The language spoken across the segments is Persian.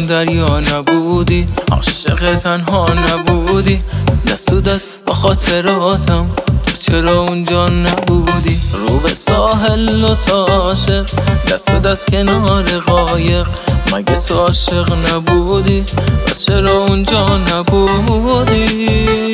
دریا نبودی، عاشق تنها نبودی، دست تو دست با خاطراتم، تو چرا اونجا نبودی؟ رو به ساحل و تا عاشق، دست تو دست کنار قایق، مگه تو عاشق نبودی؟ پس چرا اونجا نبودی؟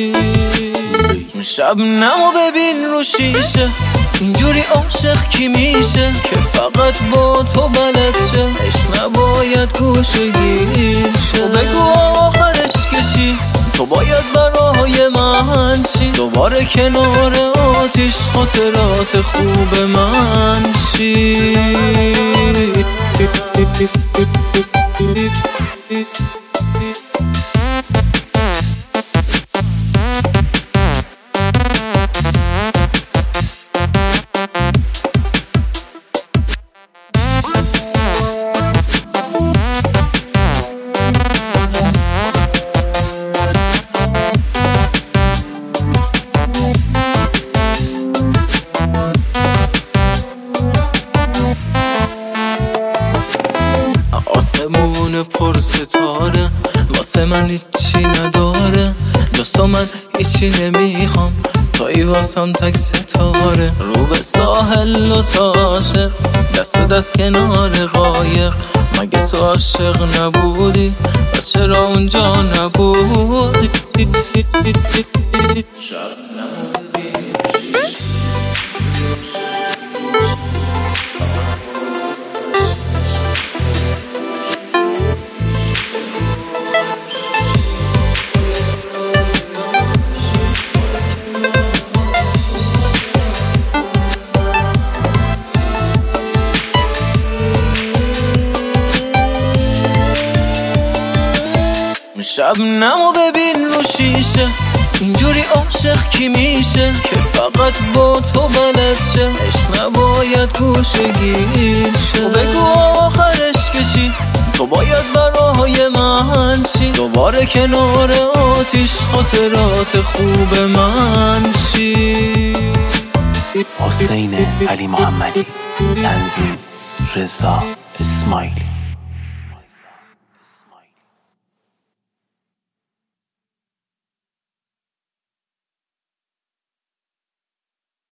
شبنمو ببین رو شیشه، اینجوری عاشق کی میشه که فقط با تو بلد شه؟ عشق نباید گوشه‌گیر شه. تو بگو آخرش کشی، تو باید برای من شی، دوباره کنار آتیش خاطرات خوب من شی. آسمون پر ستاره واسه من هیچی نداره، جز من هیچی نمیخوام، توی واسم تک ستاره. رو به ساحل و تا عاشق، دست و دست کنار قایق، مگه تو عاشق نبودی؟ پس چرا اونجا نبودی؟ شبنمو ببین رو شیشه، اینجوری عاشق کی میشه که فقط با تو بلد شه؟ عشق نباید گوشه‌گیر شه. تو بگو آخرش کشی، تو باید برای من شی، دوباره کنار آتیش خاطرات خوب من شی. حسین علی محمدی، تنظیم رضا اسماعیلی.